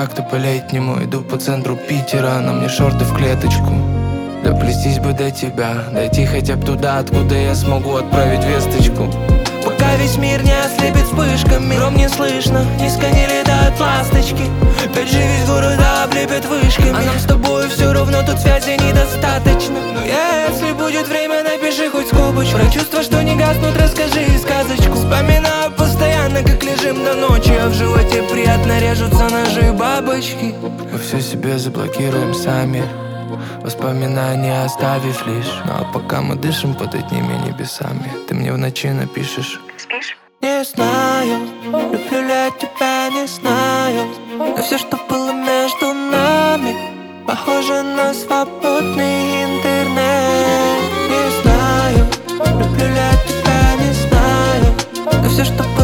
как-то по-летнему иду по центру Питера, на мне шорты в клеточку. Доплестись бы до тебя, дойти хотя бы туда, откуда я смогу отправить весточку. Пока весь мир не ослепит вспышками, гром не слышно, низко не летают ласточки. Опять же весь город облепят вышками, а нам с тобой все равно тут связи недостаточно. Но если будет время, напиши хоть скобочку. Про чувства, что не гаснут, расскажи сказочку. Вспоминаю постоянно, как лежим до ночи, а в животе приятно режутся ножи и бабочки. Мы все себе заблокируем сами, воспоминания оставив лишь. Ну а пока мы дышим под одними небесами, ты мне в ночи напишешь. Спишь? Не знаю, люблю ли я тебя, не знаю. Но все, что было между нами, похоже на свободный интернет. Не знаю, люблю ли я тебя, не знаю. Но все, что было